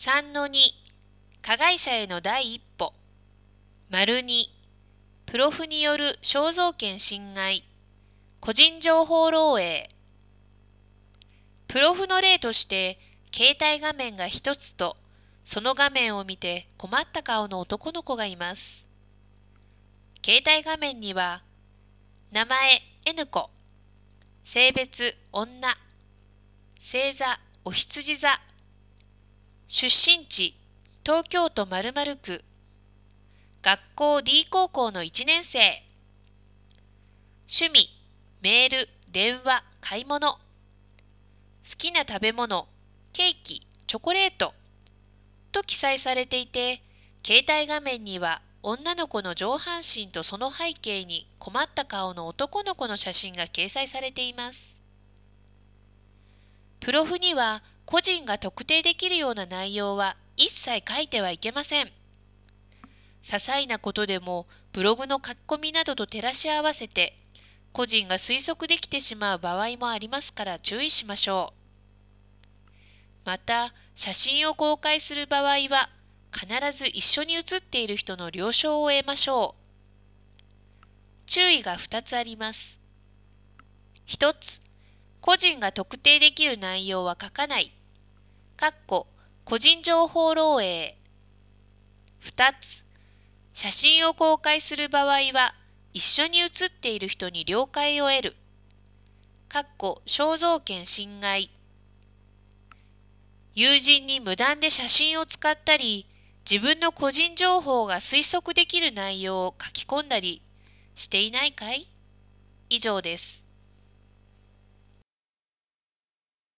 3-2、加害者への第一歩。2、プロフによる肖像権侵害、個人情報漏洩。プロフの例として、携帯画面が一つと、その画面を見て困った顔の男の子がいます。携帯画面には、名前 N 子、性別女、星座お羊座、出身地東京都〇〇区、学校 D 高校の1年生、趣味メール、電話、買い物、好きな食べ物、ケーキ、チョコレートと記載されていて、携帯画面には女の子の上半身とその背景に困った顔の男の子の写真が掲載されています。プロフには個人が特定できるような内容は一切書いてはいけません。些細なことでもブログの書き込みなどと照らし合わせて個人が推測できてしまう場合もありますから注意しましょう。また、写真を公開する場合は必ず一緒に写っている人の了承を得ましょう。注意が2つあります。1つ、個人が特定できる内容は書かない。個人情報漏洩。2つ、写真を公開する場合は一緒に写っている人に了解を得る。肖像権侵害。友人に無断で写真を使ったり、自分の個人情報が推測できる内容を書き込んだりしていないかい？以上です。